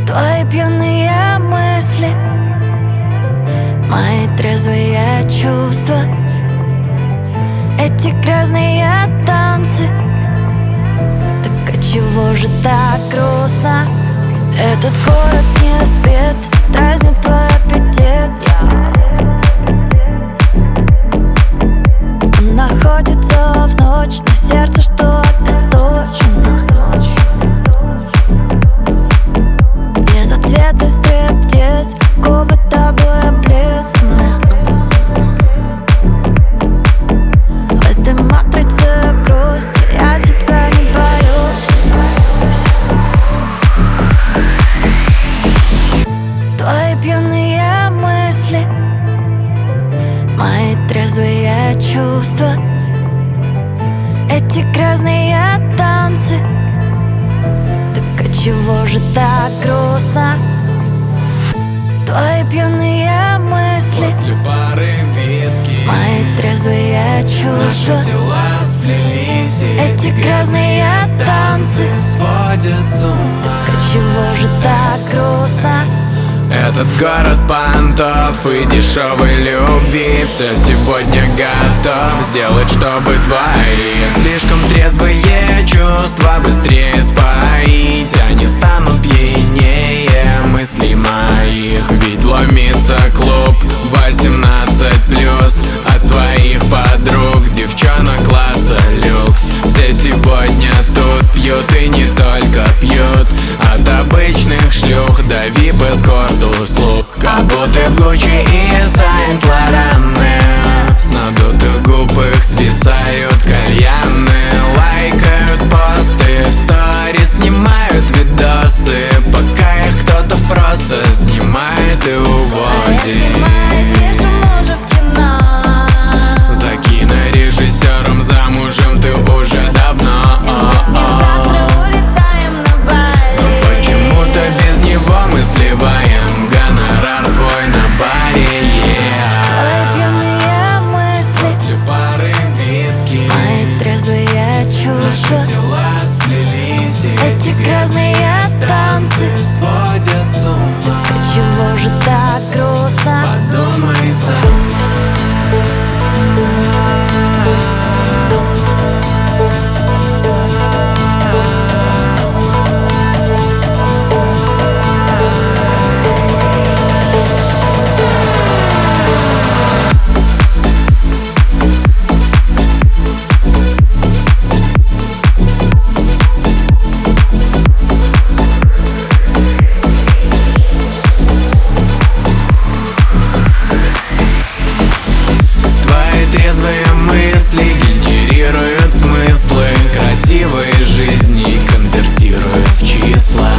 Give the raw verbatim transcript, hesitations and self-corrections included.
Твои пьяные мысли, мои трезвые чувства, эти грязные танцы. Так отчего же так грустно? Этот город не спит, дразнит твой аппетит. Он находится в ночь, но сердце что обесточено. Безответный стриптиз, губы тобой облизаны. В этой матрице грусти я тебя не боюсь. Твои пьяные мысли, мои трезвые чувства, эти грязные танцы. Так отчего же так грустно? Твои пьяные мысли, после пары виски, мои трезвые чувства, наши тела сплелись, и эти грязные танцы сводят с ума. Так отчего же так грустно? Этот город понтов и дешевой любви. Все сегодня готов сделать, чтобы твои слишком трезвые чувства быстрее споить. Они станут пьянее мыслей моих. Ведь ломится клуб восемнадцать плюс от твоих подруг, девчонок класса люкс. Все сегодня тут пьют и не только пьют, от обычных шлюх до вип эскорт услуг. Как будто в Гуччи и Сент-Лораны, с надутых губ их свисают кальяны. Лайкают посты, в сторис снимают видосы, пока их кто-то просто снимает и увозит. За кинорежиссером замужем ты уже давно. Почему-то без него мы сливаем гонорар твой на баре, yeah. Твои пьяные мысли, После пары виски, мои трезвые чувства, наши тела сплелись, и эти грязные танцы сводят с ума. отчего же так грустно? Подумай сам. Трезвые мысли генерируют смыслы красивой жизни и конвертируют в числа.